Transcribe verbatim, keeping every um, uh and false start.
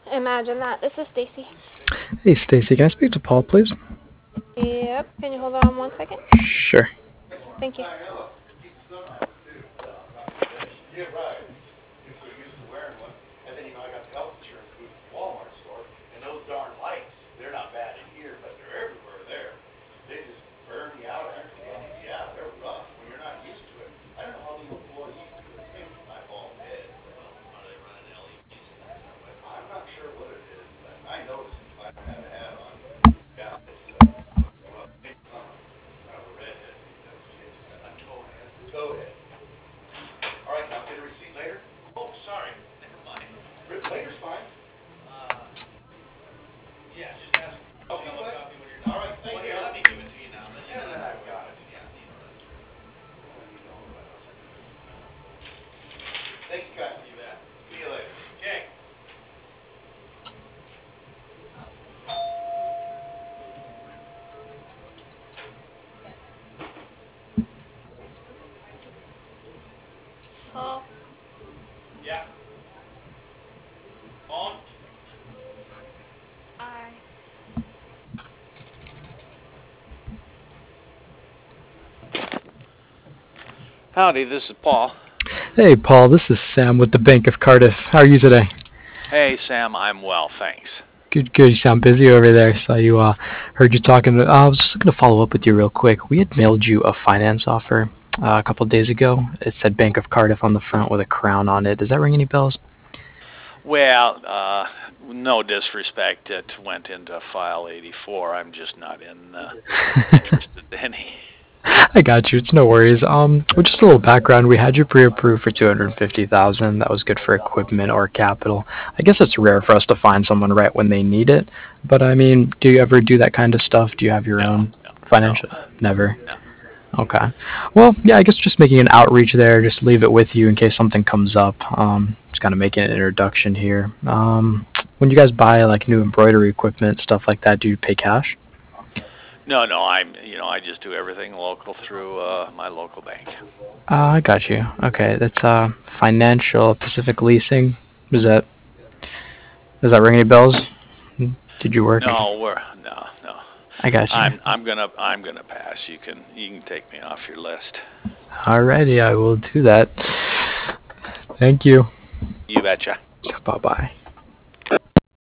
Imagine that. This is Stacy. Hey, Stacy, can I speak to Paul, please? Yep. Can you hold on one second? Sure. Thank you. Paul. I. Howdy, this is Paul. Hey, Paul, this is Sam with the Bank of Cardiff. How are you today? Hey, Sam, I'm well, thanks. Good, good. You sound busy over there. Saw you, uh, heard you talking. To, uh, I was just looking to follow up with you real quick. We had mailed you a finance offer uh, a couple days ago. It said Bank of Cardiff on the front with a crown on it. Does that ring any bells? Well, uh, no disrespect, it went into file eighty-four. I'm just not in uh, interested in any. I got you. It's no worries. Um, well, just a little background. We had you pre-approved for two hundred fifty thousand. That was good for equipment or capital. I guess it's rare for us to find someone right when they need it. But I mean, do you ever do that kind of stuff? Do you have your No, own no, no, financial? Never. no. Okay. Well, yeah. I guess just making an outreach there. Just leave it with you in case something comes up. Um, just kind of making an introduction here. Um, when you guys buy like new embroidery equipment, stuff like that, do you pay cash? No, no, I'm, you know, I just do everything local through uh, my local bank. Uh, I got you. Okay, that's uh financial Pacific Leasing. Does that does that ring any bells? Did you work? No, we're no, no. I got you. I'm I'm gonna I'm gonna pass. You can you can take me off your list. Alrighty, I will do that. Thank you. You betcha. Bye bye.